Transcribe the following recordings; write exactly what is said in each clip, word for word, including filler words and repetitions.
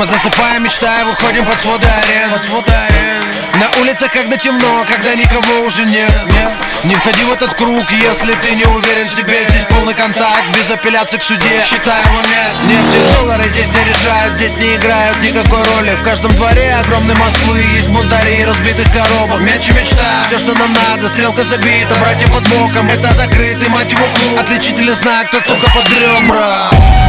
Мы засыпаем, мечтая, выходим под своды арен, под своды арен. На улице, когда темно, когда никого уже нет, нет. Не входи в этот круг, если ты не уверен в себе. Здесь полный контакт, без апелляций к суде. Считай его нет. Нефть и доллары здесь не решают, здесь не играют никакой роли. В каждом дворе огромной Москвы есть бунтари и разбитых коробок. Мяч и мечта, все, что нам надо, стрелка забита, братья под боком. Это закрытый, мать его, клуб. Отличительный знак, кто только под ребра.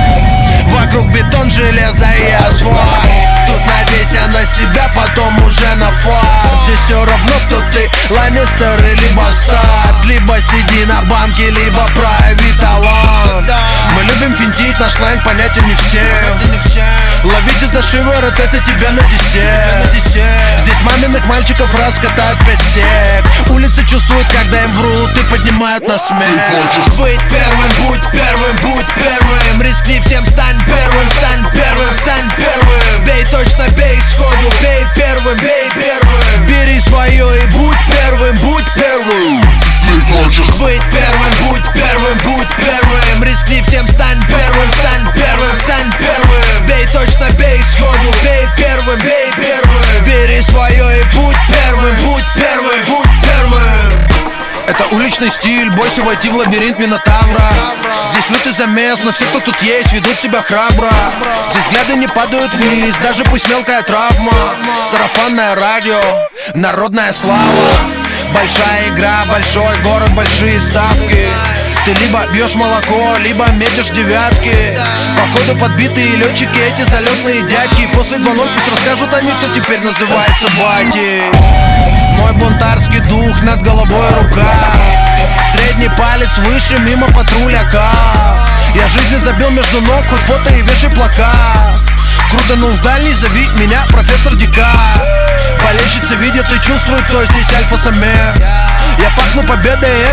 Вокруг бетон, железо и асфальт. Тут надейся на себя, потом уже на фарт. Здесь все равно, кто ты, лаймистер или бастард. Либо сиди на банке, либо прояви талант. Мы любим финтить, наш сленг понятен не всем. Ловите за шиворот, это тебя на десерт. Здесь маминых мальчиков раскатают пять сек. Улицы чувствуют, когда им врут и поднимают на смех. Быть первым, будь первым, будь первым. Рискни всем, стань первым, стань первым, стань первым. Бей точно, бей сходу, бей первым, бей первым. Бери свое и будь первым, будь первым. Ты хочешь быть первым, будь первым, будь первым. Рискни всем, стань первым, стань первым, стань первым. Бей точно, бей сходу, бей первым, бей первым. Бери свое и будь первым, будь первым, будь первым. Это уличный стиль, бойся войти в лабиринт Минотавра. Здесь лютый замес, но все, кто тут есть, ведут себя храбро. Здесь взгляды не падают вниз, даже пусть мелкая травма. Сарафанное радио, народная слава. Большая игра, большой город, большие ставки. Ты либо бьешь молоко, либо метишь девятки. Походу подбитые летчики, эти залетные дядьки. После два ноль пусть расскажут они, кто теперь называется батей. Мой бунтарский дух, над головой рука. Средний палец выше, мимо патруляка. Я жизни забил между ног, хоть фото и вешай плакат. Круто, ну в дальний зови меня профессор Дика. Болельщицы видят и чувствуют, кто здесь альфа-самец. Я пахну победой.